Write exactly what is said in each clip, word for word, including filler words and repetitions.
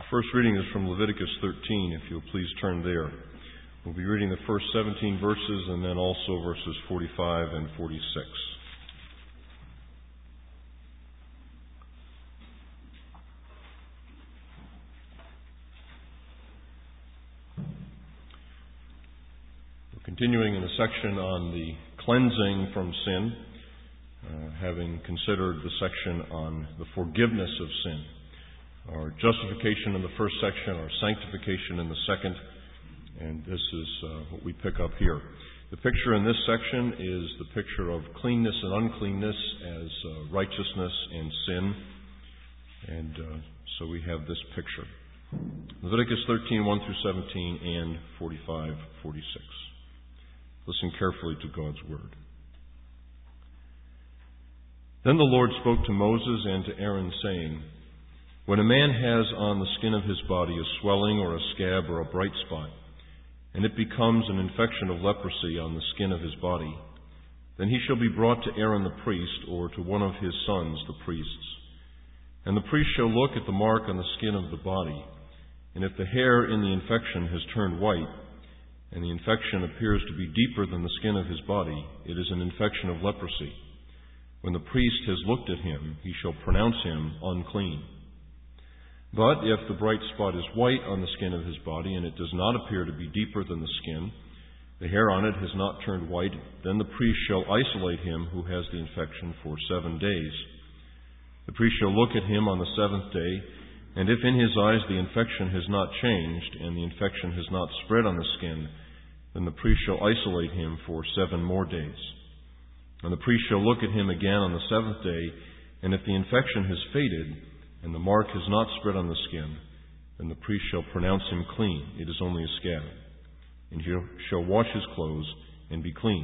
First reading is from Leviticus thirteen, if you'll please turn there. We'll be reading the first seventeen verses and then also verses forty-five and forty-six. We're continuing in the section on the cleansing from sin, uh, having considered the section on the forgiveness of sin. Our justification in the first section, our sanctification in the second, and this is uh, what we pick up here. The picture in this section is the picture of cleanness and uncleanness as uh, righteousness and sin, and uh, so we have this picture. Leviticus thirteen, one through seventeen, and forty-five, forty-six. Listen carefully to God's word. Then the Lord spoke to Moses and to Aaron, saying, when a man has on the skin of his body a swelling or a scab or a bright spot, and it becomes an infection of leprosy on the skin of his body, then he shall be brought to Aaron the priest, or to one of his sons, the priests. And the priest shall look at the mark on the skin of the body, and if the hair in the infection has turned white, and the infection appears to be deeper than the skin of his body, it is an infection of leprosy. When the priest has looked at him, he shall pronounce him unclean. But if the bright spot is white on the skin of his body, and it does not appear to be deeper than the skin, the hair on it has not turned white, then the priest shall isolate him who has the infection for seven days. The priest shall look at him on the seventh day, and if in his eyes the infection has not changed, and the infection has not spread on the skin, then the priest shall isolate him for seven more days. And the priest shall look at him again on the seventh day, and if the infection has faded, and the mark has not spread on the skin, then the priest shall pronounce him clean. It is only a scab. And he shall wash his clothes and be clean.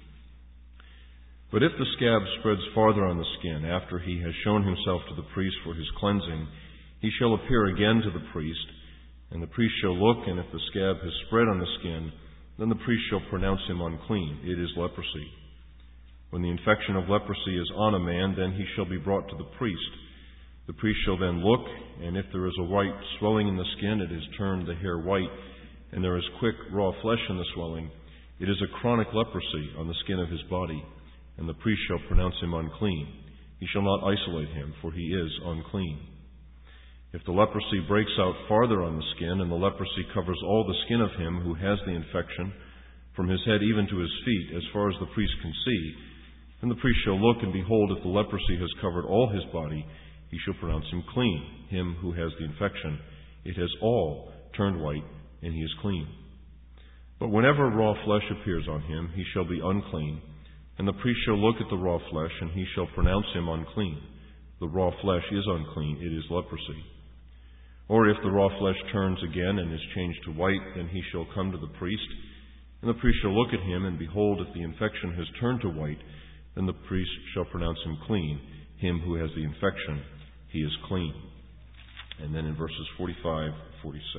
But if the scab spreads farther on the skin, after he has shown himself to the priest for his cleansing, he shall appear again to the priest, and the priest shall look, and if the scab has spread on the skin, then the priest shall pronounce him unclean. It is leprosy. When the infection of leprosy is on a man, then he shall be brought to the priest. The priest shall then look, and if there is a white swelling in the skin, it has turned the hair white, and there is quick raw flesh in the swelling, it is a chronic leprosy on the skin of his body, and the priest shall pronounce him unclean. He shall not isolate him, for he is unclean. If the leprosy breaks out farther on the skin, and the leprosy covers all the skin of him who has the infection, from his head even to his feet, as far as the priest can see, then the priest shall look, and behold, if the leprosy has covered all his body, he shall pronounce him clean, him who has the infection. It has all turned white, and he is clean. But whenever raw flesh appears on him, he shall be unclean, and the priest shall look at the raw flesh, and he shall pronounce him unclean. The raw flesh is unclean, it is leprosy. Or if the raw flesh turns again and is changed to white, then he shall come to the priest, and the priest shall look at him, and behold, if the infection has turned to white, then the priest shall pronounce him clean, him who has the infection. He is clean. And then in verses forty-five, forty-six.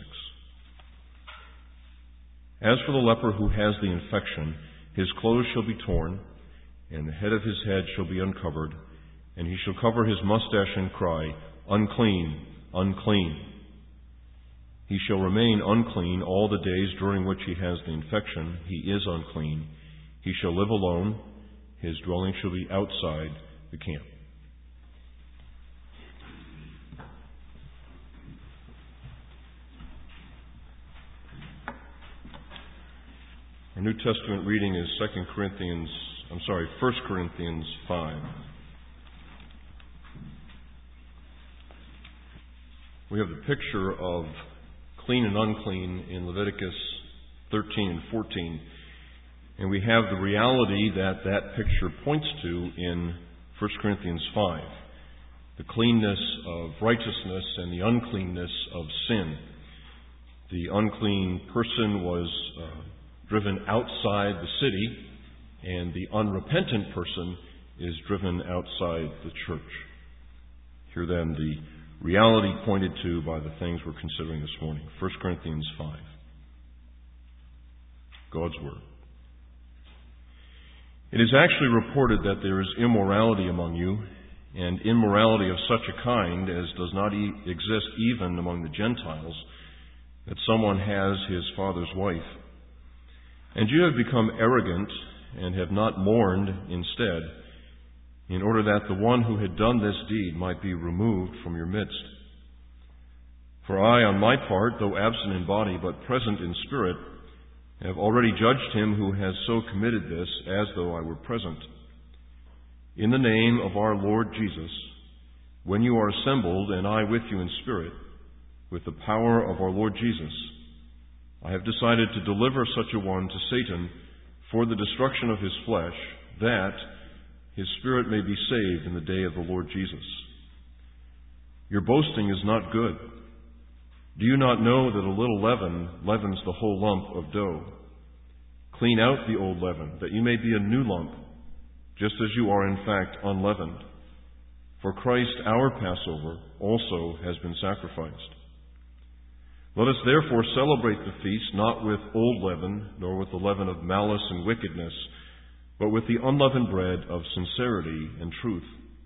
As for the leper who has the infection, his clothes shall be torn, and the head of his head shall be uncovered, and he shall cover his mustache and cry, unclean, unclean. He shall remain unclean all the days during which he has the infection. He is unclean. He shall live alone. His dwelling shall be outside the camp. Our New Testament reading is Second Corinthians, I'm sorry, First Corinthians five. We have the picture of clean and unclean in Leviticus thirteen and fourteen, and we have the reality that that picture points to in First Corinthians five, the cleanness of righteousness and the uncleanness of sin. The unclean person was uh, driven outside the city, and the unrepentant person is driven outside the church. Hear then the reality pointed to by the things we're considering this morning. First Corinthians five. God's Word. It is actually reported that there is immorality among you, and immorality of such a kind as does not e- exist even among the Gentiles, that someone has his father's wife. And you have become arrogant and have not mourned instead, in order that the one who had done this deed might be removed from your midst. For I, on my part, though absent in body but present in spirit, have already judged him who has so committed this, as though I were present. In the name of our Lord Jesus, when you are assembled, and I with you in spirit, with the power of our Lord Jesus, I have decided to deliver such a one to Satan for the destruction of his flesh, that his spirit may be saved in the day of the Lord Jesus. Your boasting is not good. Do you not know that a little leaven leavens the whole lump of dough? Clean out the old leaven, that you may be a new lump, just as you are in fact unleavened. For Christ, our Passover, also has been sacrificed. Let us therefore celebrate the feast not with old leaven, nor with the leaven of malice and wickedness, but with the unleavened bread of sincerity and truth.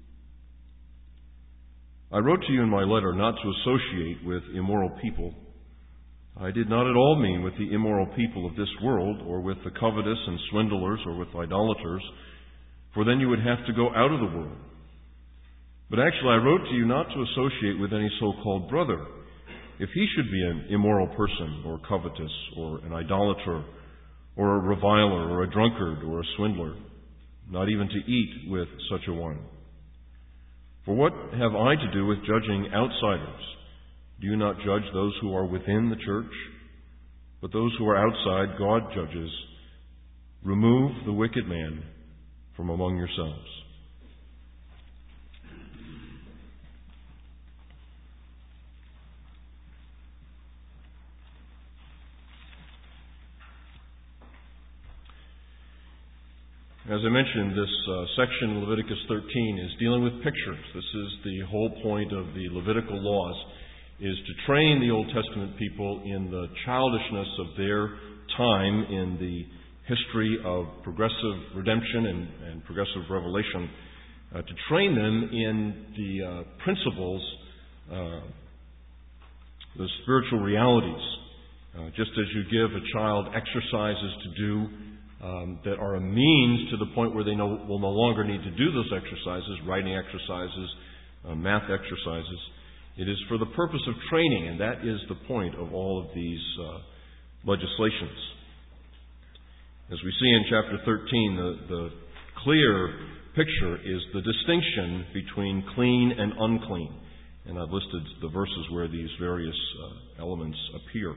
I wrote to you in my letter not to associate with immoral people. I did not at all mean with the immoral people of this world, or with the covetous and swindlers, or with idolaters, for then you would have to go out of the world. But actually I wrote to you not to associate with any so-called brother, if he should be an immoral person, or covetous, or an idolater, or a reviler, or a drunkard, or a swindler, not even to eat with such a one. For what have I to do with judging outsiders? Do you not judge those who are within the church? But those who are outside, God judges. Remove the wicked man from among yourselves. As I mentioned, this uh, section of Leviticus thirteen is dealing with pictures. This is the whole point of the Levitical laws, is to train the Old Testament people in the childishness of their time in the history of progressive redemption and, and progressive revelation, uh, to train them in the uh, principles, uh, the spiritual realities. Uh, just as you give a child exercises to do Um, that are a means to the point where they know, will no longer need to do those exercises, writing exercises, uh, math exercises. It is for the purpose of training, and that is the point of all of these uh, legislations. As we see in chapter thirteen, the, the clear picture is the distinction between clean and unclean. And I've listed the verses where these various uh, elements appear.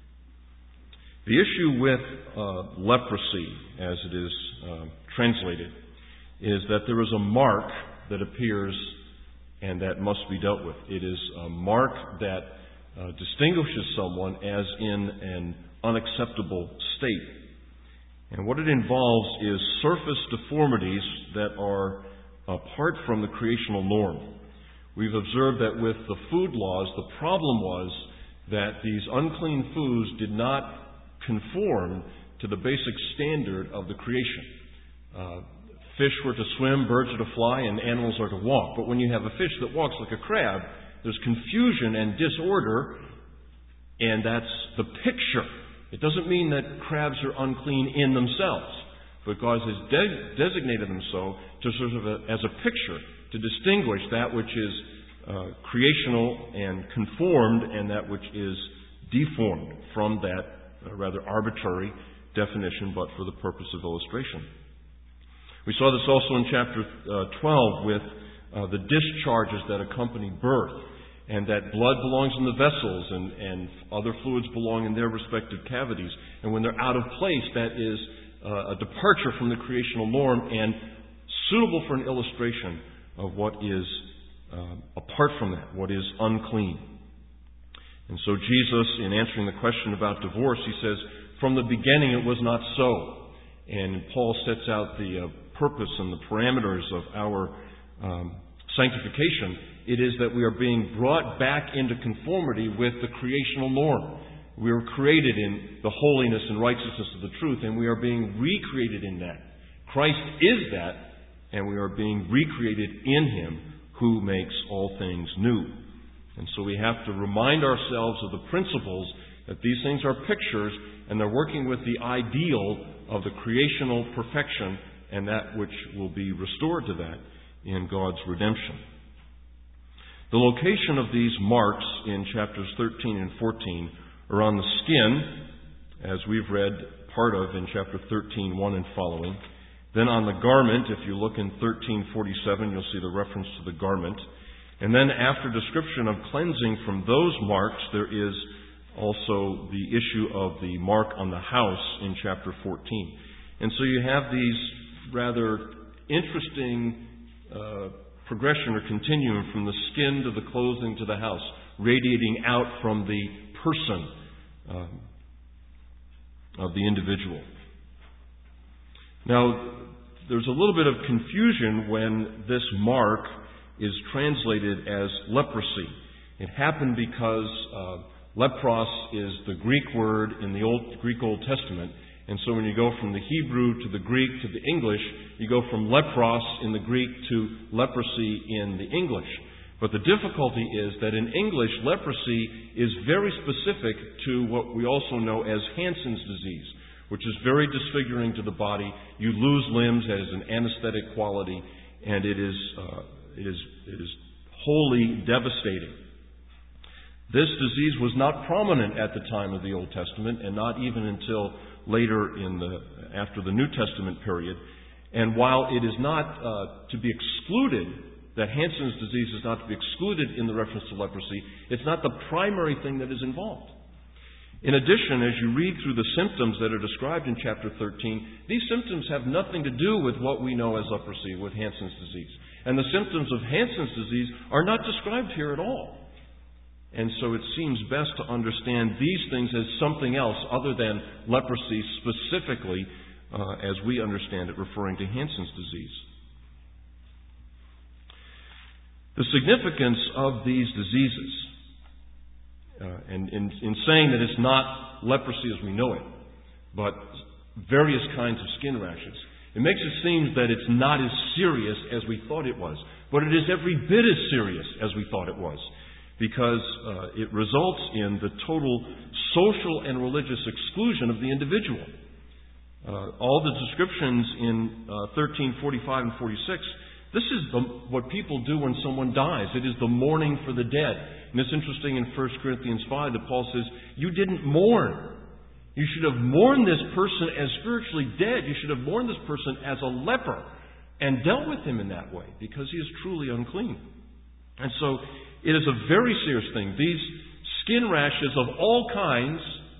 The issue with uh, leprosy, as it is uh, translated, is that there is a mark that appears and that must be dealt with. It is a mark that uh, distinguishes someone as in an unacceptable state. And what it involves is surface deformities that are apart from the creational norm. We've observed that with the food laws, the problem was that these unclean foods did not conform to the basic standard of the creation. Uh, fish were to swim, birds are to fly, and animals are to walk. But when you have a fish that walks like a crab, there's confusion and disorder, and that's the picture. It doesn't mean that crabs are unclean in themselves, but God has de- designated them so to sort of a, as a picture to distinguish that which is uh, creational and conformed and that which is deformed from that a rather arbitrary definition, but for the purpose of illustration. We saw this also in chapter uh, twelve with uh, the discharges that accompany birth, and that blood belongs in the vessels and, and other fluids belong in their respective cavities. And when they're out of place, that is uh, a departure from the creational norm and suitable for an illustration of what is uh, apart from that, what is unclean. And so Jesus, in answering the question about divorce, he says, from the beginning it was not so. And Paul sets out the uh, purpose and the parameters of our um, sanctification. It is that we are being brought back into conformity with the creational norm. We were created in the holiness and righteousness of the truth, and we are being recreated in that. Christ is that, and we are being recreated in Him who makes all things new. And so we have to remind ourselves of the principles that these things are pictures, and they're working with the ideal of the creational perfection and that which will be restored to that in God's redemption. The location of these marks in chapters thirteen and fourteen are on the skin, as we've read part of in chapter thirteen, one and following. Then on the garment, if you look in thirteen forty-seven, you'll see the reference to the garment. And then after description of cleansing from those marks, there is also the issue of the mark on the house in chapter fourteen. And so you have these rather interesting uh, progression or continuum from the skin to the clothing to the house, radiating out from the person um, of the individual. Now, there's a little bit of confusion when this mark is translated as leprosy. It happened because uh, lepros is the Greek word in the Old Greek Old Testament. And so when you go from the Hebrew to the Greek to the English, you go from lepros in the Greek to leprosy in the English. But the difficulty is that in English, leprosy is very specific to what we also know as Hansen's disease, which is very disfiguring to the body. You lose limbs, it has an anesthetic quality, and it is, uh, it is, it is wholly devastating. This disease was not prominent at the time of the Old Testament, and not even until later in the after the New Testament period. And while it is not uh, to be excluded, that Hansen's disease is not to be excluded in the reference to leprosy, it's not the primary thing that is involved. In addition, as you read through the symptoms that are described in chapter thirteen, these symptoms have nothing to do with what we know as leprosy, with Hansen's disease. And the symptoms of Hansen's disease are not described here at all. And so it seems best to understand these things as something else other than leprosy specifically, uh, as we understand it, referring to Hansen's disease. The significance of these diseases, uh, and in, in saying that it's not leprosy as we know it, but various kinds of skin rashes, it makes it seem that it's not as serious as we thought it was. But it is every bit as serious as we thought it was, because uh, it results in the total social and religious exclusion of the individual. Uh, all the descriptions in uh, thirteen forty-five and forty-six, this is the, what people do when someone dies. It is the mourning for the dead. And it's interesting in First Corinthians five that Paul says, you didn't mourn. You should have mourned this person as spiritually dead. You should have mourned this person as a leper and dealt with him in that way, because he is truly unclean. And so it is a very serious thing. These skin rashes of all kinds,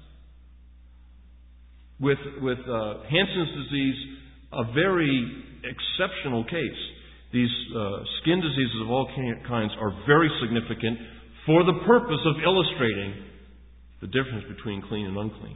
with, with uh, Hansen's disease, a very exceptional case. These uh, skin diseases of all kinds are very significant for the purpose of illustrating the difference between clean and unclean.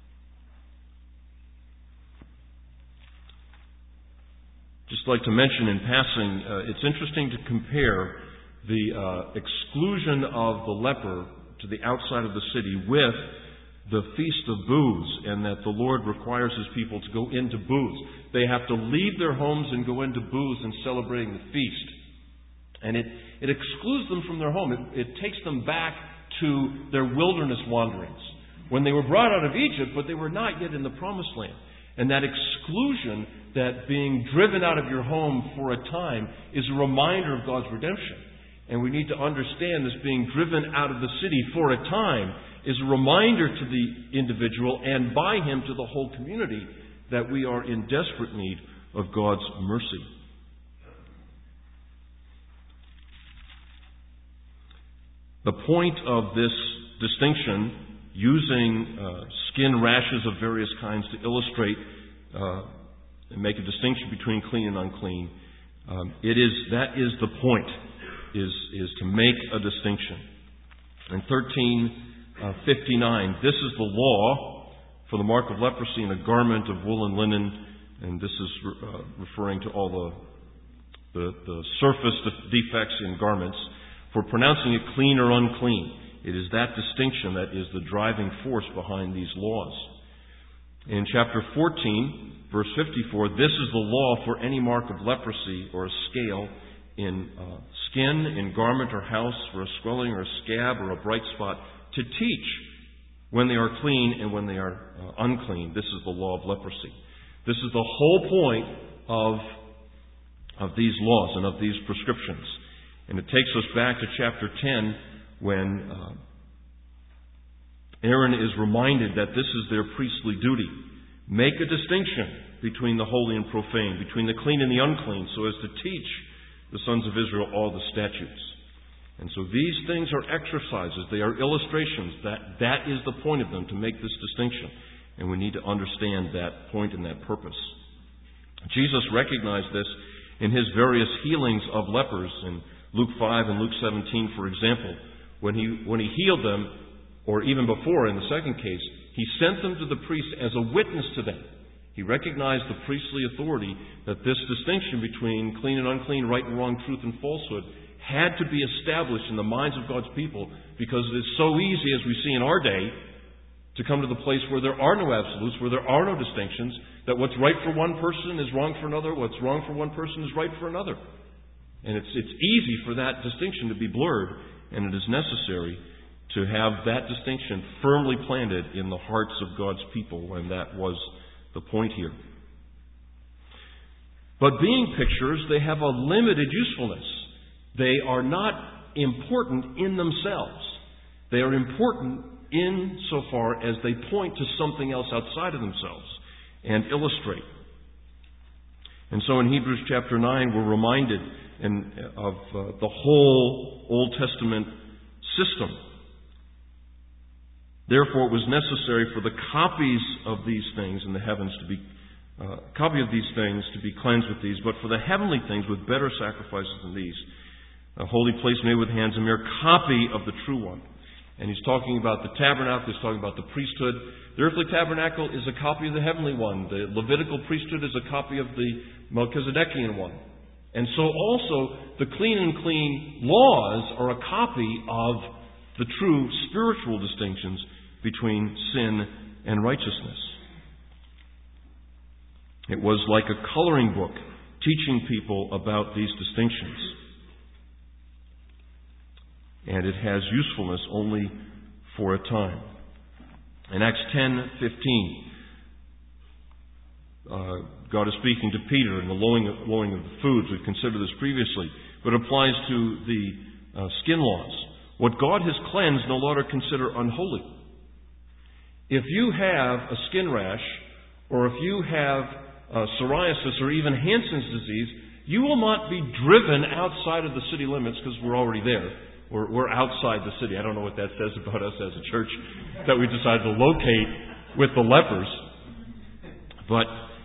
Just like to mention in passing, uh, it's interesting to compare the uh, exclusion of the leper to the outside of the city with the Feast of Booths, and that the Lord requires His people to go into booths. They have to leave their homes and go into booths and celebrating the feast. And it, it excludes them from their home. It, it takes them back to their wilderness wanderings, when they were brought out of Egypt, but they were not yet in the Promised Land. And that exclusion, that being driven out of your home for a time, is a reminder of God's redemption. And we need to understand this being driven out of the city for a time is a reminder to the individual, and by him to the whole community, that we are in desperate need of God's mercy. The point of this distinction, using uh, skin rashes of various kinds to illustrate uh, and make a distinction between clean and unclean, um, it is that is the point, is is to make a distinction. In thirteen fifty-nine, this is the law for the mark of leprosy in a garment of wool and linen, and this is uh, referring to all the, the the surface defects in garments, for pronouncing it clean or unclean. It is that distinction that is the driving force behind these laws. In chapter fourteen, verse fifty-four, this is the law for any mark of leprosy or a scale in uh, skin, in garment or house, for a swelling or a scab or a bright spot, to teach when they are clean and when they are uh, unclean. This is the law of leprosy. This is the whole point of, of these laws and of these prescriptions. And it takes us back to chapter ten when uh, Aaron is reminded that this is their priestly duty. Make a distinction between the holy and profane, between the clean and the unclean, so as to teach the sons of Israel all the statutes. And so these things are exercises, they are illustrations. That, that is the point of them, to make this distinction. And we need to understand that point and that purpose. Jesus recognized this in His various healings of lepers in Luke five and Luke seventeen, for example. When He, when he healed them, or even before in the second case, He sent them to the priests as a witness to them. He recognized the priestly authority that this distinction between clean and unclean, right and wrong, truth and falsehood had to be established in the minds of God's people, because it is so easy, as we see in our day, to come to the place where there are no absolutes, where there are no distinctions, that what's right for one person is wrong for another, what's wrong for one person is right for another. And it's, it's easy for that distinction to be blurred, and it is necessary to have that distinction firmly planted in the hearts of God's people, and that was the point here. But being pictures, they have a limited usefulness. They are not important in themselves. They are important insofar as they point to something else outside of themselves and illustrate. And so in Hebrews chapter nine, we're reminded in, of uh, the whole Old Testament system. Therefore, it was necessary for the copies of these things in the heavens to be uh, copy of these things to be cleansed with these, but for the heavenly things with better sacrifices than these, a holy place made with hands, a mere copy of the true one. And he's talking about the tabernacle, he's talking about the priesthood. The earthly tabernacle is a copy of the heavenly one. The Levitical priesthood is a copy of the Melchizedekian one. And so also, the clean and clean laws are a copy of the true spiritual distinctions between sin and righteousness. It was like a coloring book teaching people about these distinctions. And it has usefulness only for a time. In Acts ten fifteen, uh, God is speaking to Peter in the lowing of, lowing of the foods. We've considered this previously, but it applies to the uh, skin laws. What God has cleansed, no longer consider unholy. If you have a skin rash, or if you have uh, psoriasis, or even Hansen's disease, you will not be driven outside of the city limits, because we're already there. We're, we're outside the city. I don't know what that says about us as a church, that we decided to locate with the lepers. But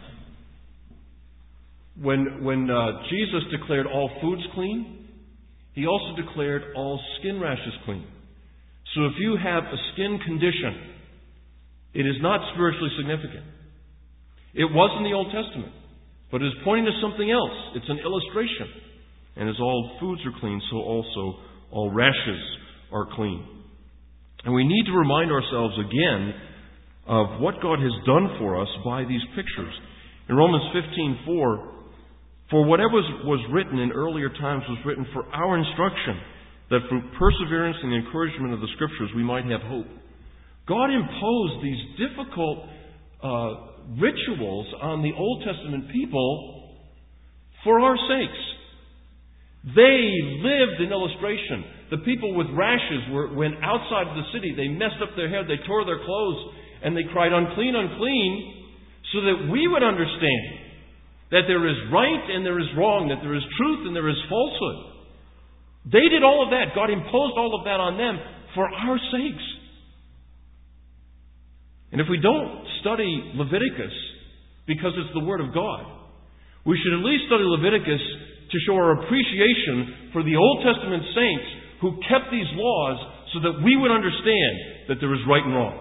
when, when uh, Jesus declared all foods clean, He also declared all skin rashes clean. So if you have a skin condition, it is not spiritually significant. It was in the Old Testament, but it is pointing to something else. It's an illustration. And as all foods are clean, so also all rashes are clean. And we need to remind ourselves again of what God has done for us by these pictures. In Romans fifteen four, for whatever was, was written in earlier times was written for our instruction, that through perseverance and the encouragement of the Scriptures we might have hope. God imposed these difficult uh, rituals on the Old Testament people for our sakes. They lived in illustration. The people with rashes were, went outside of the city. They messed up their hair. They tore their clothes. And they cried, unclean, unclean, so that we would understand that there is right and there is wrong, that there is truth and there is falsehood. They did all of that. God imposed all of that on them for our sakes. And if we don't study Leviticus because it's the Word of God, we should at least study Leviticus to show our appreciation for the Old Testament saints who kept these laws so that we would understand that there is right and wrong.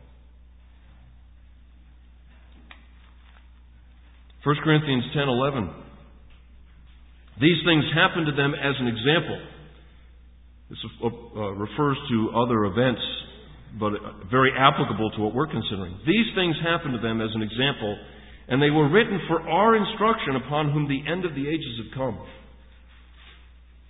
First Corinthians ten eleven. These things happened to them as an example. This uh, refers to other events, but very applicable to what we're considering. These things happened to them as an example, and they were written for our instruction, upon whom the end of the ages have come.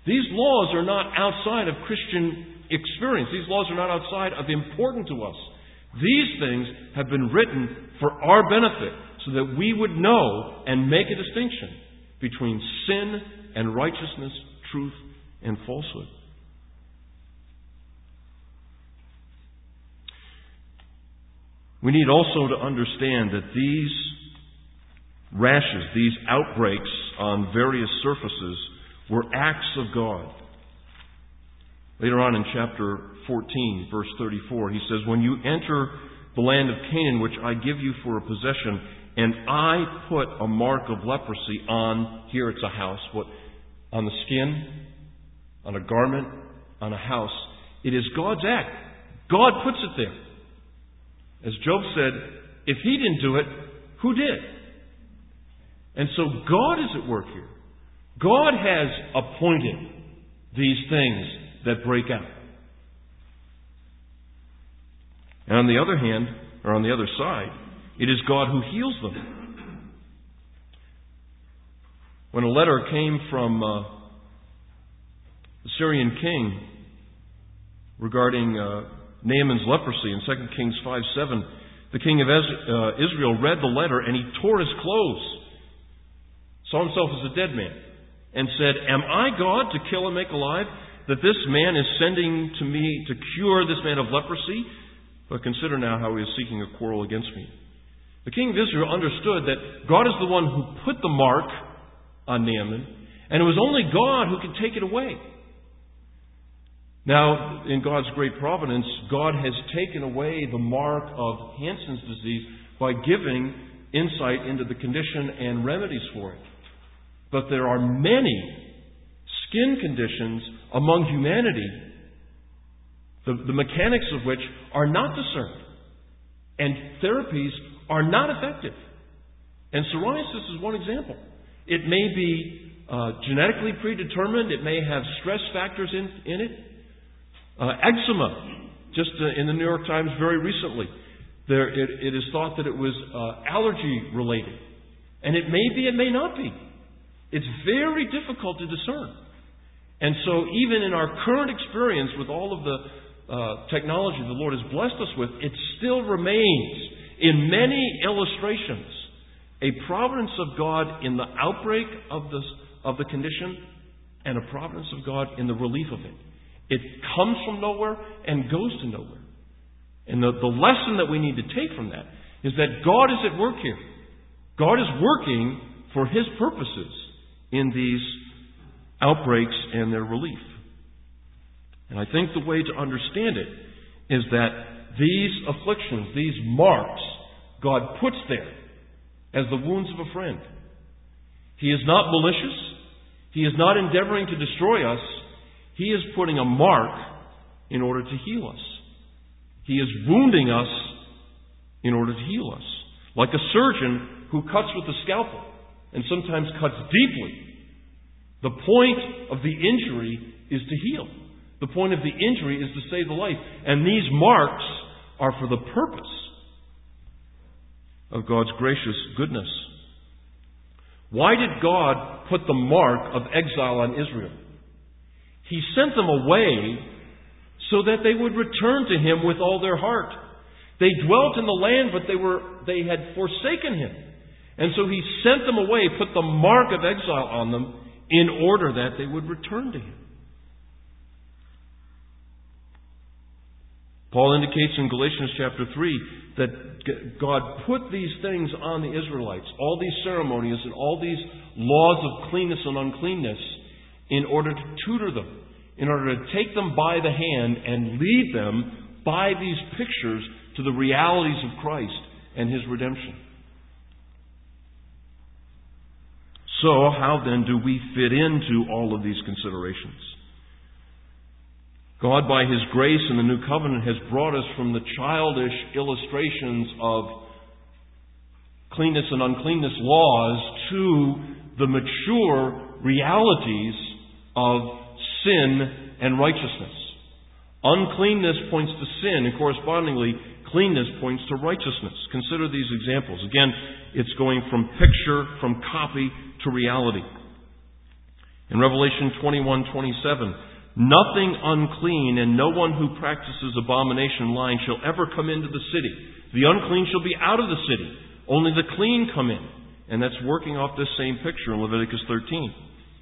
These laws are not outside of Christian experience. These laws are not outside of important to us. These things have been written for our benefit so that we would know and make a distinction between sin and righteousness, truth and falsehood. We need also to understand that these rashes, these outbreaks on various surfaces, were acts of God. Later on in chapter fourteen, verse thirty-four, he says, "When you enter the land of Canaan, which I give you for a possession, and I put a mark of leprosy on," here it's a house, what, on the skin, on a garment, on a house. It is God's act. God puts it there. As Job said, if He didn't do it, who did? And so God is at work here. God has appointed these things that break out. And on the other hand, or on the other side, it is God who heals them. When a letter came from uh, the Syrian king regarding uh, Naaman's leprosy in Second Kings five seven, the king of Israel read the letter and he tore his clothes, saw himself as a dead man, and said, "Am I God to kill and make alive, that this man is sending to me to cure this man of leprosy? But consider now how he is seeking a quarrel against me." The king of Israel understood that God is the one who put the mark on Naaman, and it was only God who could take it away. Now, in God's great providence, God has taken away the mark of Hansen's disease by giving insight into the condition and remedies for it. But there are many skin conditions among humanity, the, the mechanics of which are not discerned, and therapies are not effective. And psoriasis is one example. It may be uh, genetically predetermined. It may have stress factors in, in it. Uh, eczema, just uh, in the New York Times very recently, there, it, it is thought that it was uh, allergy related. And it may be, it may not be. It's very difficult to discern. And so even in our current experience with all of the uh, technology the Lord has blessed us with, it still remains in many illustrations a providence of God in the outbreak of the, of the condition and a providence of God in the relief of it. It comes from nowhere and goes to nowhere. And the, the lesson that we need to take from that is that God is at work here. God is working for His purposes in these outbreaks and their relief. And I think the way to understand it is that these afflictions, these marks, God puts there as the wounds of a friend. He is not malicious. He is not endeavoring to destroy us. He is putting a mark in order to heal us. He is wounding us in order to heal us. Like a surgeon who cuts with the scalpel and sometimes cuts deeply. The point of the injury is to heal. The point of the injury is to save the life. And these marks are for the purpose of God's gracious goodness. Why did God put the mark of exile on Israel? He sent them away so that they would return to Him with all their heart. They dwelt in the land, but they were they had forsaken Him. And so He sent them away, put the mark of exile on them, in order that they would return to Him. Paul indicates in Galatians chapter three that God put these things on the Israelites, all these ceremonies and all these laws of cleanness and uncleanness, in order to tutor them, in order to take them by the hand and lead them by these pictures to the realities of Christ and His redemption. So, how then do we fit into all of these considerations? God, by His grace in the New Covenant, has brought us from the childish illustrations of cleanness and uncleanness laws to the mature realities of sin and righteousness. Uncleanness points to sin, and correspondingly, cleanness points to righteousness. Consider these examples. Again, it's going from picture, from copy, to reality. In Revelation twenty-one twenty-seven, nothing unclean and no one who practices abomination lying shall ever come into the city. The unclean shall be out of the city. Only the clean come in. And that's working off this same picture in Leviticus thirteen.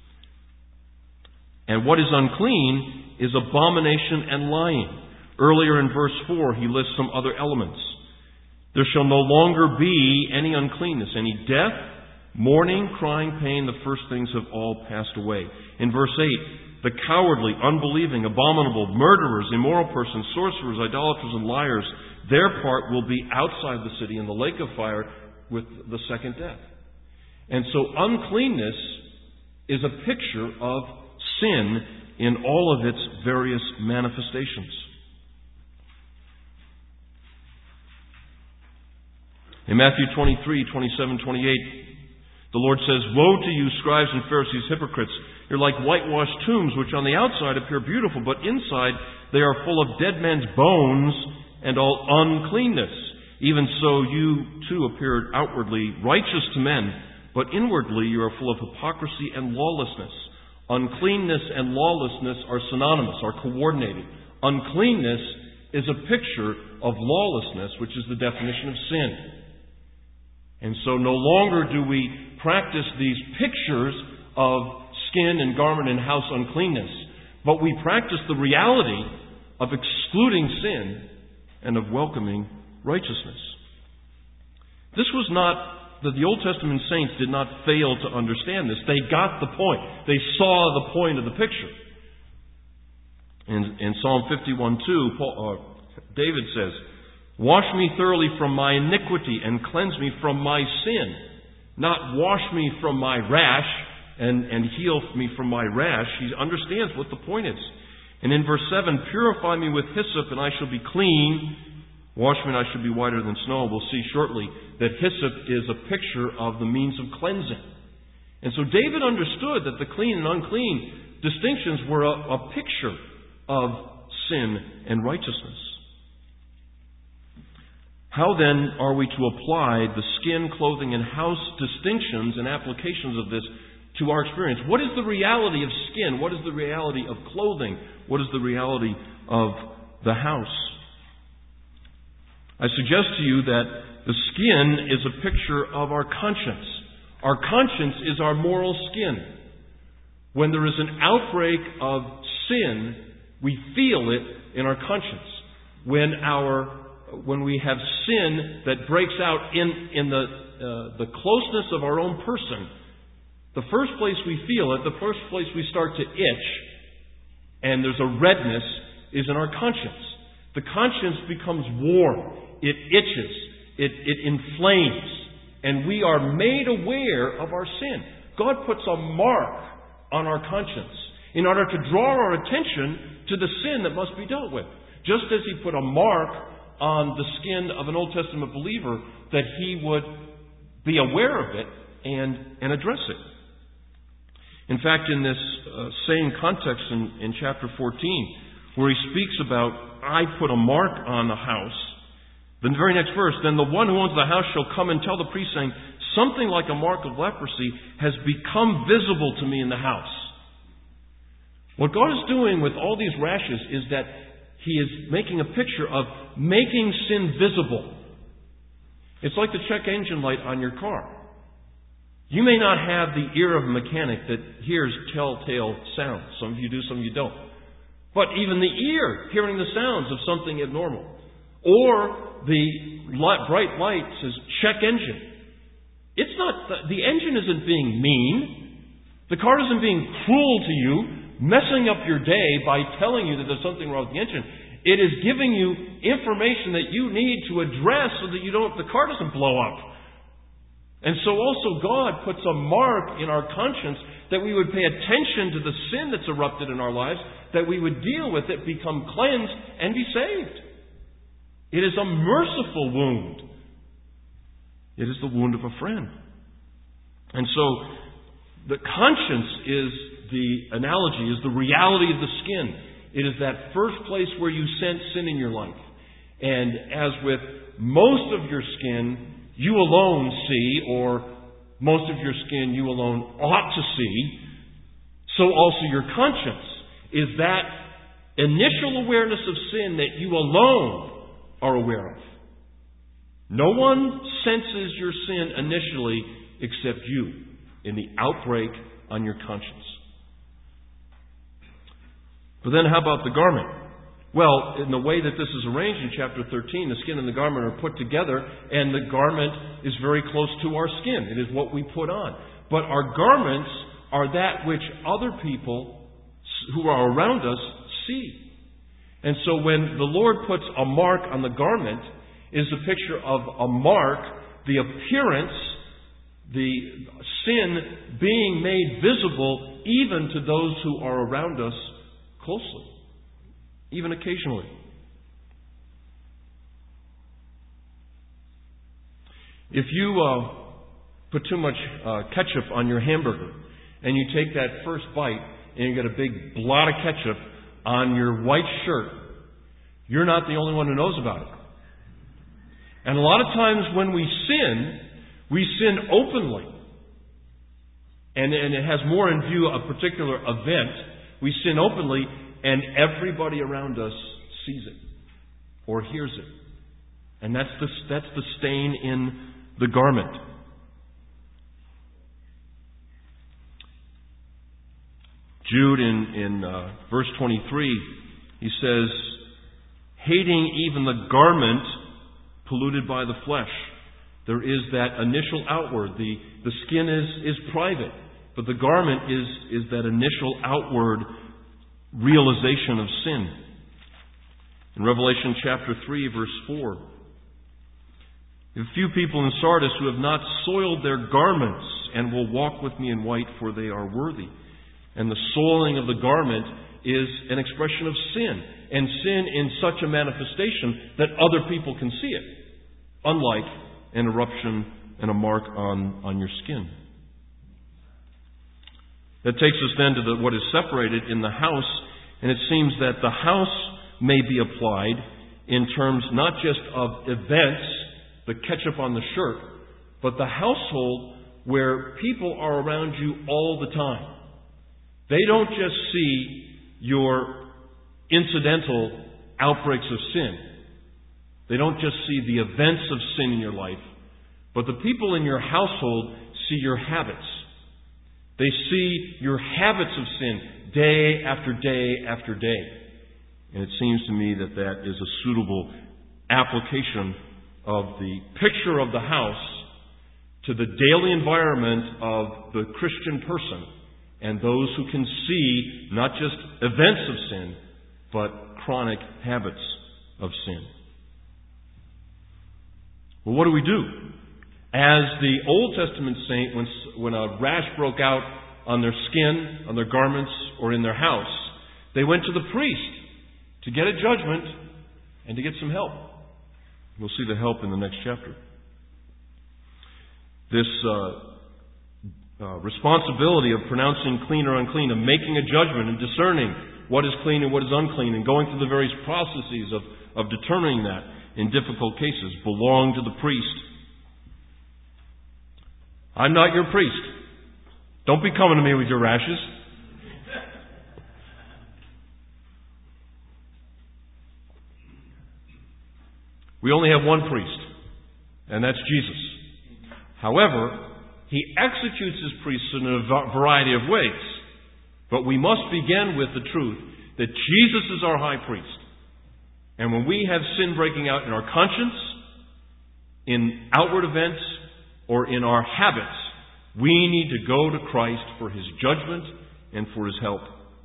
And what is unclean is abomination and lying. Earlier in verse four, he lists some other elements. There shall no longer be any uncleanness, any death, mourning, crying, pain. The first things have all passed away. In verse eight, the cowardly, unbelieving, abominable, murderers, immoral persons, sorcerers, idolaters, and liars, their part will be outside the city in the lake of fire with the second death. And so uncleanness is a picture of sin in all of its various manifestations. In Matthew twenty-three, twenty-seven, twenty-eight, the Lord says, "Woe to you, scribes and Pharisees, hypocrites! You're like whitewashed tombs, which on the outside appear beautiful, but inside they are full of dead men's bones and all uncleanness. Even so you too appeared outwardly righteous to men, but inwardly you are full of hypocrisy and lawlessness." Uncleanness and lawlessness are synonymous, are coordinated. Uncleanness is a picture of lawlessness, which is the definition of sin. And so no longer do we practice these pictures of skin and garment and house uncleanness, but we practice the reality of excluding sin and of welcoming righteousness. This was not that the Old Testament saints did not fail to understand this. They got the point. They saw the point of the picture. In, in Psalm fifty-one two, Paul, uh, David says, "Wash me thoroughly from my iniquity and cleanse me from my sin." Not wash me from my rash and, and heal me from my rash. He understands what the point is. And in verse seven, "Purify me with hyssop and I shall be clean. Wash me and I shall be whiter than snow." We'll see shortly that hyssop is a picture of the means of cleansing. And so David understood that the clean and unclean distinctions were a, a picture of sin and righteousness. How then are we to apply the skin, clothing, and house distinctions and applications of this to our experience? What is the reality of skin? What is the reality of clothing? What is the reality of the house? I suggest to you that the skin is a picture of our conscience. Our conscience is our moral skin. When there is an outbreak of sin, we feel it in our conscience. When our when we have sin that breaks out in in the uh, the closeness of our own person, the first place we feel it, the first place we start to itch, and there's a redness, is in our conscience. The conscience becomes warm. It itches. It, it inflames. And we are made aware of our sin. God puts a mark on our conscience in order to draw our attention to the sin that must be dealt with. Just as He put a mark on the skin of an Old Testament believer, that he would be aware of it and, and address it. In fact, in this uh, same context in, in chapter fourteen, where he speaks about, "I put a mark on the house," the very next verse, "Then the one who owns the house shall come and tell the priest, saying, something like a mark of leprosy has become visible to me in the house." What God is doing with all these rashes is that He is making a picture of making sin visible. It's like the check engine light on your car. You may not have the ear of a mechanic that hears telltale sounds. Some of you do, some of you don't. But even the ear, hearing the sounds of something abnormal. Or the light, bright light says, "check engine." It's not, the, the engine isn't being mean. The car isn't being cruel to you, messing up your day by telling you that there's something wrong with the engine. It is giving you information that you need to address so that you don't, the car doesn't blow up. And so also God puts a mark in our conscience that we would pay attention to the sin that's erupted in our lives, that we would deal with it, become cleansed, and be saved. It is a merciful wound. It is the wound of a friend. And so the conscience is the analogy, is the reality of the skin. It is that first place where you sense sin in your life. And as with most of your skin, you alone see, or most of your skin you alone ought to see, so also your conscience is that initial awareness of sin that you alone are aware of. No one senses your sin initially except you in the outbreak on your conscience. But then how about the garment? Well, in the way that this is arranged in chapter thirteen, the skin and the garment are put together, and the garment is very close to our skin. It is what we put on. But our garments are that which other people who are around us see. And so when the Lord puts a mark on the garment, it is a picture of a mark, the appearance, the sin being made visible even to those who are around us closely, even occasionally. If you uh, put too much uh, ketchup on your hamburger and you take that first bite and you get a big blot of ketchup on your white shirt, you're not the only one who knows about it. And a lot of times when we sin, we sin openly. And, and it has more in view a particular event. We sin openly, and everybody around us sees it or hears it. And that's the, that's the stain in the garment. Jude, in, in uh, verse twenty-three, he says, hating even the garment polluted by the flesh. There is that initial outward. The, the skin is, is private, but the garment is, is that initial outward realization of sin. In Revelation chapter three, verse four, a few people in Sardis who have not soiled their garments and will walk with me in white, for they are worthy. And the soiling of the garment is an expression of sin, and sin in such a manifestation that other people can see it, unlike an eruption and a mark on, on your skin. That takes us then to the, what is separated in the house, and it seems that the house may be applied in terms not just of events, the ketchup on the shirt, but the household where people are around you all the time. They don't just see your incidental outbreaks of sin. They don't just see the events of sin in your life, but the people in your household see your habits. They see your habits of sin day after day after day. And it seems to me that that is a suitable application of the picture of the house to the daily environment of the Christian person and those who can see not just events of sin, but chronic habits of sin. Well, what do we do? As the Old Testament saint, when, when a rash broke out on their skin, on their garments, or in their house, they went to the priest to get a judgment and to get some help. We'll see the help in the next chapter. This uh, uh, responsibility of pronouncing clean or unclean, of making a judgment and discerning what is clean and what is unclean, and going through the various processes of, of determining that in difficult cases, belong to the priest. I'm not your priest. Don't be coming to me with your rashes. We only have one priest, and that's Jesus. However, He executes His priesthood in a variety of ways. But we must begin with the truth that Jesus is our high priest. And when we have sin breaking out in our conscience, in outward events, or in our habits, we need to go to Christ for His judgment and for His help.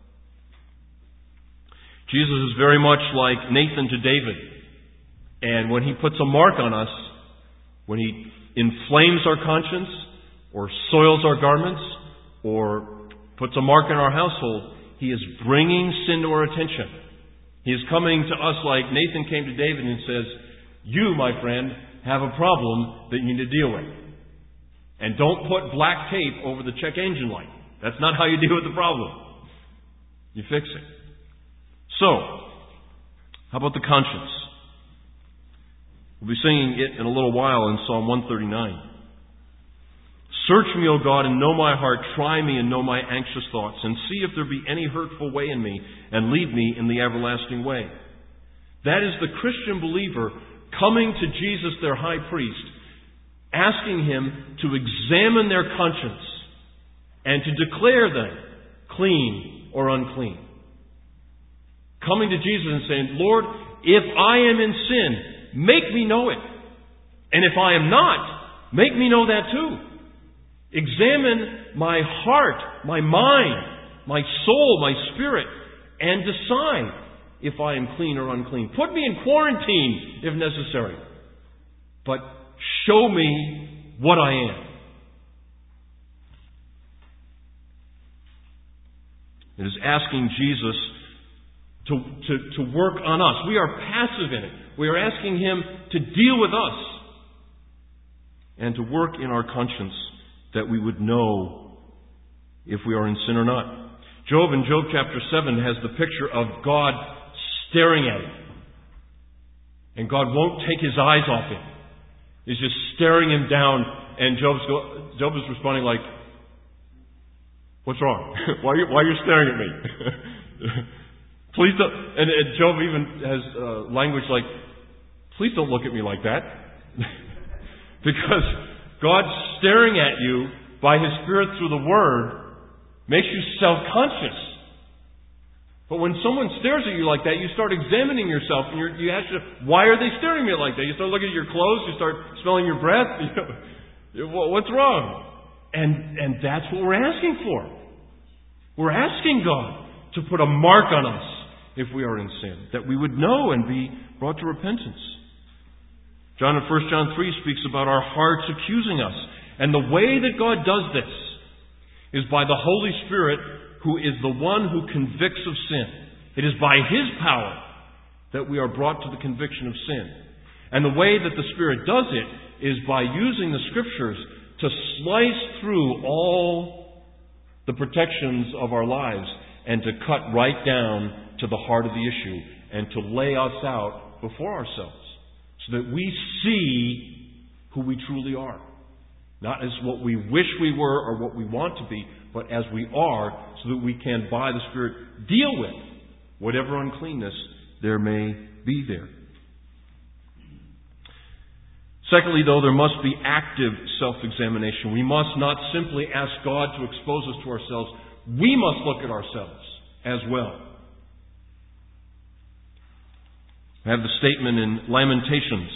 Jesus is very much like Nathan to David. And when He puts a mark on us, when He inflames our conscience, or soils our garments, or puts a mark in our household, He is bringing sin to our attention. He is coming to us like Nathan came to David and says, you, my friend, have a problem that you need to deal with. And don't put black tape over the check engine light. That's not how you deal with the problem. You fix it. So, how about the conscience? We'll be singing it in a little while in Psalm one thirty-nine. Search me, O God, and know my heart. Try me and know my anxious thoughts, and see if there be any hurtful way in me, and lead me in the everlasting way. That is the Christian believer coming to Jesus, their high priest, asking him to examine their conscience and to declare them clean or unclean. Coming to Jesus and saying, Lord, if I am in sin, make me know it. And if I am not, make me know that too. Examine my heart, my mind, my soul, my spirit, and decide if I am clean or unclean. Put me in quarantine if necessary. But show me what I am. It is asking Jesus to, to, to work on us. We are passive in it. We are asking Him to deal with us and to work in our conscience that we would know if we are in sin or not. Job in Job chapter seven has the picture of God staring at him. And God won't take His eyes off him. He's just staring him down, and Job's go, Job is responding like, what's wrong? why, are you, why are you staring at me? Please don't. And, and Job even has uh, language like, please don't look at me like that. Because God staring at you by His Spirit through the Word makes you self-conscious. But when someone stares at you like that, you start examining yourself, and you're, you ask yourself, why are they staring at me like that? You start looking at your clothes, you start smelling your breath. You know, what's wrong? And, and that's what we're asking for. We're asking God to put a mark on us if we are in sin, that we would know and be brought to repentance. John in First John three speaks about our hearts accusing us. And the way that God does this is by the Holy Spirit, who is the one who convicts of sin. It is by His power that we are brought to the conviction of sin. And the way that the Spirit does it is by using the Scriptures to slice through all the protections of our lives and to cut right down to the heart of the issue and to lay us out before ourselves so that we see who we truly are. Not as what we wish we were or what we want to be, but as we are, so that we can, by the Spirit, deal with whatever uncleanness there may be there. Secondly, though, there must be active self-examination. We must not simply ask God to expose us to ourselves. We must look at ourselves as well. I have the statement in Lamentations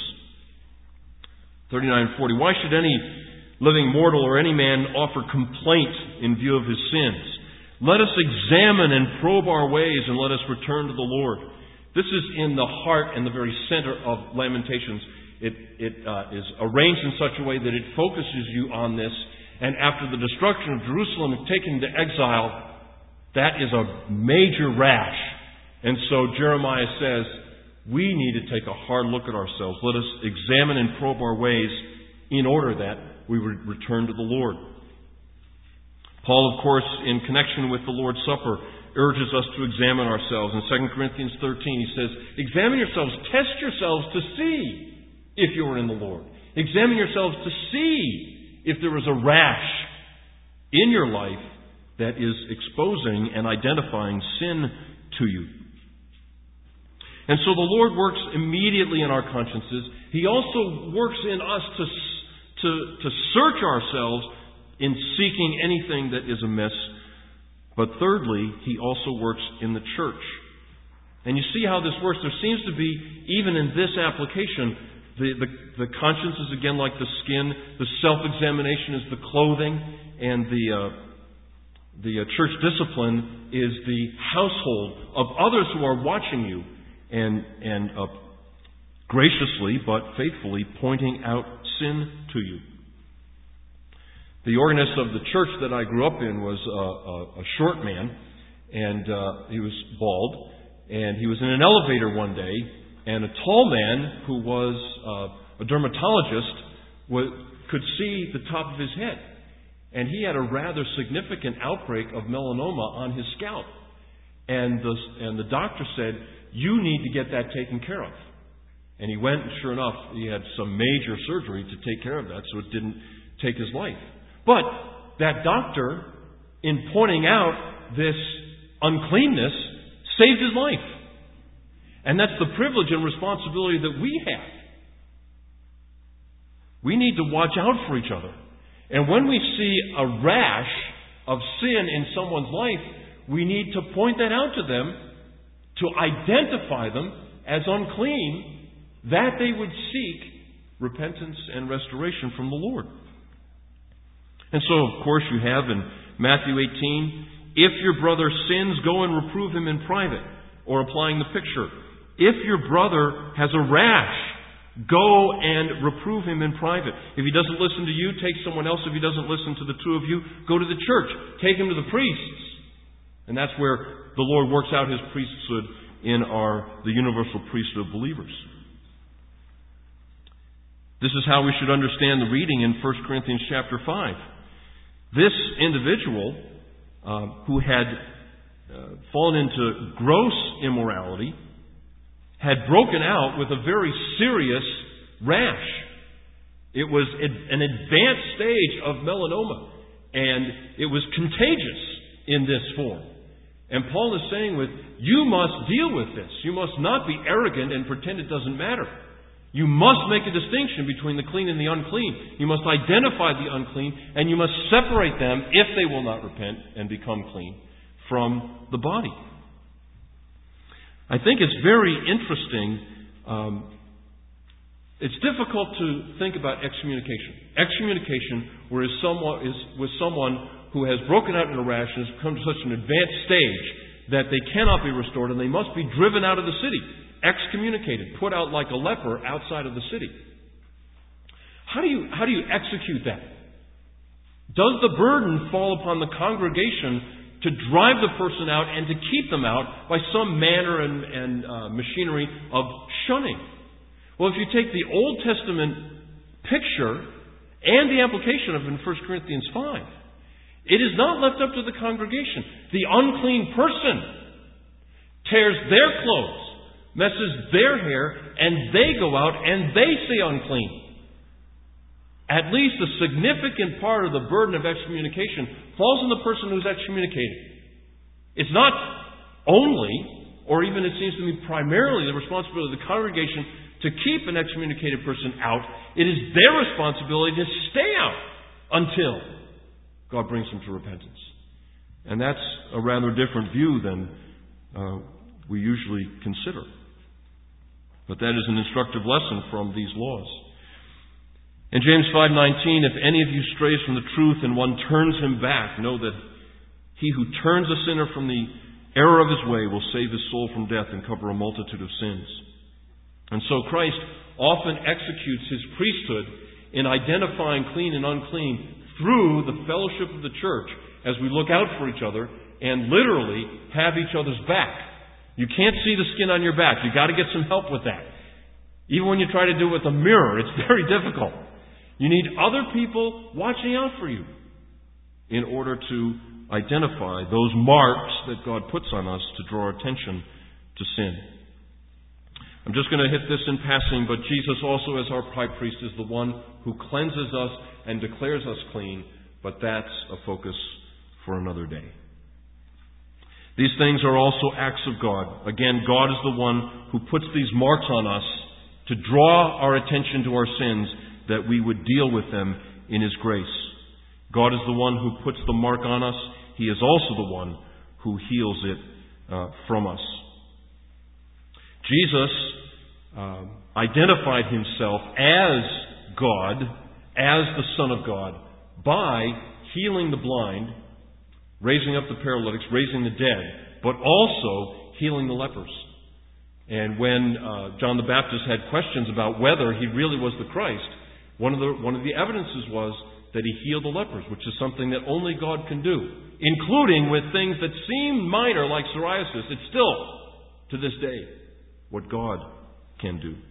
thirty-nine forty. Why should any living mortal or any man offer complaint in view of his sins? Let us examine and probe our ways, and let us return to the Lord. This is in the heart and the very center of Lamentations. It, it uh, is arranged in such a way that it focuses you on this. And after the destruction of Jerusalem and taken to exile, that is a major rash. And so Jeremiah says, we need to take a hard look at ourselves. Let us examine and probe our ways in order that we would return to the Lord. Paul, of course, in connection with the Lord's Supper, urges us to examine ourselves. In Second Corinthians thirteen, he says, examine yourselves, test yourselves to see if you are in the Lord. Examine yourselves to see if there is a rash in your life that is exposing and identifying sin to you. And so the Lord works immediately in our consciences. He also works in us to, to, to search ourselves in seeking anything that is amiss. But thirdly, He also works in the church. And you see how this works. There seems to be, even in this application, the, the, the conscience is again like the skin, the self-examination is the clothing, and the, uh, the uh, church discipline is the household of others who are watching you and, and uh, graciously but faithfully pointing out sin to you. The organist of the church that I grew up in was a, a, a short man, and uh, he was bald, and he was in an elevator one day, and a tall man who was uh, a dermatologist was, could see the top of his head, and he had a rather significant outbreak of melanoma on his scalp, and the and the doctor said, "You need to get that taken care of." And he went, and sure enough, he had some major surgery to take care of that, so it didn't take his life. But that doctor, in pointing out this uncleanness, saved his life. And that's the privilege and responsibility that we have. We need to watch out for each other. And when we see a rash of sin in someone's life, we need to point that out to them, to identify them as unclean, that they would seek repentance and restoration from the Lord. And so, of course, you have in Matthew eighteen, if your brother sins, go and reprove him in private. Or applying the picture, if your brother has a rash, go and reprove him in private. If he doesn't listen to you, take someone else. If he doesn't listen to the two of you, go to the church. Take him to the priests. And that's where the Lord works out His priesthood in our the universal priesthood of believers. This is how we should understand the reading in First Corinthians chapter five. This individual uh, who had uh, fallen into gross immorality had broken out with a very serious rash. It was an advanced stage of melanoma, and it was contagious in this form. And Paul is saying with, you must deal with this. You must not be arrogant and pretend it doesn't matter. You must make a distinction between the clean and the unclean. You must identify the unclean, and you must separate them, if they will not repent and become clean, from the body. I think it's very interesting. Um, it's difficult to think about excommunication. Excommunication, whereas someone is with someone who has broken out in a rash and has come to such an advanced stage that they cannot be restored and they must be driven out of the city, excommunicated, put out like a leper outside of the city. How do you how do you execute that? Does the burden fall upon the congregation to drive the person out and to keep them out by some manner and, and uh, machinery of shunning? Well, if you take the Old Testament picture and the application of it in First Corinthians five, it is not left up to the congregation. The unclean person tears their clothes, messes their hair, and they go out and they say unclean. At least a significant part of the burden of excommunication falls on the person who's excommunicated. It's not only, or even it seems to me primarily, the responsibility of the congregation to keep an excommunicated person out. It is their responsibility to stay out until God brings them to repentance. And that's a rather different view than uh, we usually consider. But that is an instructive lesson from these laws. In James five nineteen, if any of you strays from the truth and one turns him back, know that he who turns a sinner from the error of his way will save his soul from death and cover a multitude of sins. And so Christ often executes His priesthood in identifying clean and unclean through the fellowship of the church as we look out for each other and literally have each other's back. You can't see the skin on your back. You've got to get some help with that. Even when you try to do it with a mirror, it's very difficult. You need other people watching out for you in order to identify those marks that God puts on us to draw our attention to sin. I'm just going to hit this in passing, but Jesus also as our high priest is the one who cleanses us and declares us clean, but that's a focus for another day. These things are also acts of God. Again, God is the one who puts these marks on us to draw our attention to our sins, that we would deal with them in His grace. God is the one who puts the mark on us. He is also the one who heals it uh, from us. Jesus uh, identified Himself as God, as the Son of God, by healing the blind, raising up the paralytics, raising the dead, but also healing the lepers. And when uh, John the Baptist had questions about whether He really was the Christ, one of the one of the evidences was that He healed the lepers, which is something that only God can do, including with things that seem minor like psoriasis. It's still, to this day, what God can do.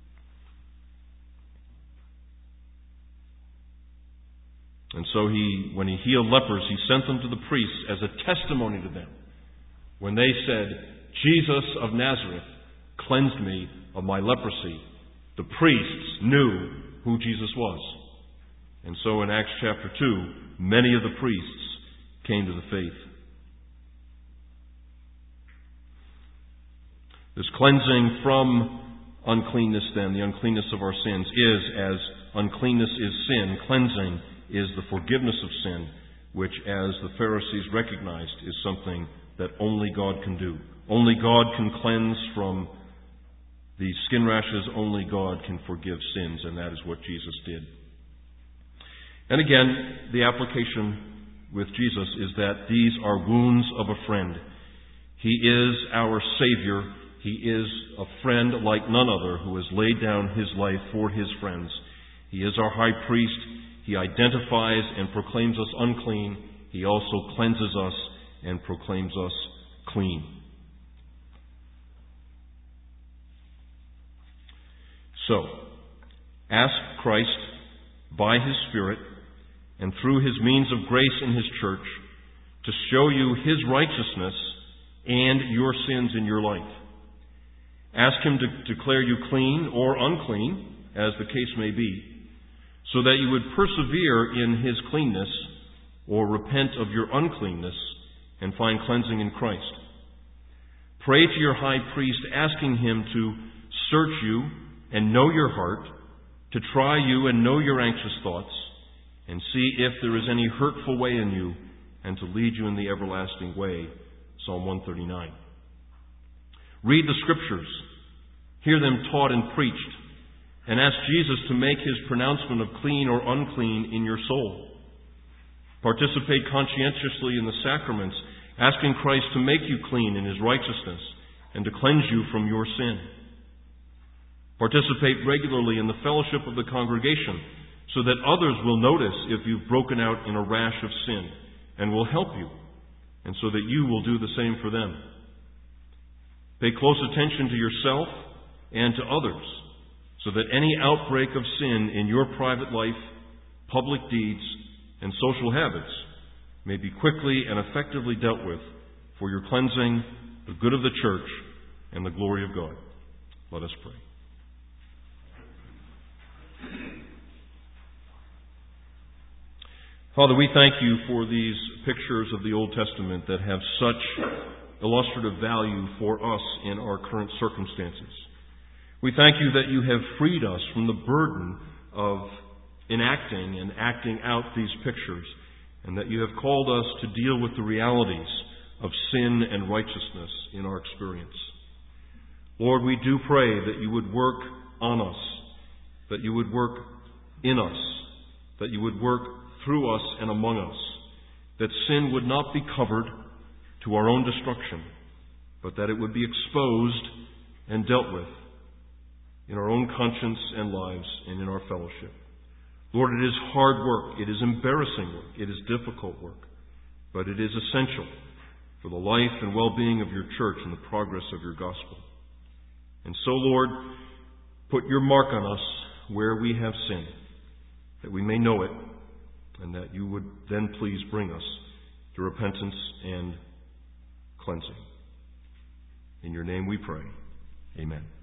And so He, when He healed lepers, He sent them to the priests as a testimony to them. When they said, Jesus of Nazareth cleansed me of my leprosy, the priests knew who Jesus was. And so in Acts chapter two, many of the priests came to the faith. This cleansing from uncleanness, then, the uncleanness of our sins, is, as uncleanness is sin, cleansing is the forgiveness of sin, which, as the Pharisees recognized, is something that only God can do. Only God can cleanse from the skin rashes. Only God can forgive sins, and that is what Jesus did. And again, the application with Jesus is that these are wounds of a friend. He is our Savior. He is a friend like none other who has laid down his life for his friends. He is our high priest. He identifies and proclaims us unclean. He also cleanses us and proclaims us clean. So, ask Christ by His Spirit and through His means of grace in His church to show you His righteousness and your sins in your life. Ask Him to declare you clean or unclean, as the case may be, so that you would persevere in His cleanness or repent of your uncleanness and find cleansing in Christ. Pray to your high priest, asking Him to search you and know your heart, to try you and know your anxious thoughts, and see if there is any hurtful way in you, and to lead you in the everlasting way. Psalm one thirty-nine. Read the Scriptures, hear them taught and preached, and ask Jesus to make His pronouncement of clean or unclean in your soul. Participate conscientiously in the sacraments, asking Christ to make you clean in His righteousness and to cleanse you from your sin. Participate regularly in the fellowship of the congregation so that others will notice if you've broken out in a rash of sin and will help you, and so that you will do the same for them. Pay close attention to yourself and to others so that any outbreak of sin in your private life, public deeds, and social habits may be quickly and effectively dealt with for your cleansing, the good of the church, and the glory of God. Let us pray. Father, we thank you for these pictures of the Old Testament that have such illustrative value for us in our current circumstances. We thank you that you have freed us from the burden of enacting and acting out these pictures, and that you have called us to deal with the realities of sin and righteousness in our experience. Lord, we do pray that you would work on us, that you would work in us, that you would work through us and among us, that sin would not be covered to our own destruction, but that it would be exposed and dealt with in our own conscience and lives and in our fellowship. Lord, it is hard work, it is embarrassing work, it is difficult work, but it is essential for the life and well-being of your church and the progress of your gospel. And so, Lord, put your mark on us where we have sinned, that we may know it, and that you would then please bring us to repentance and cleansing. In your name we pray. Amen.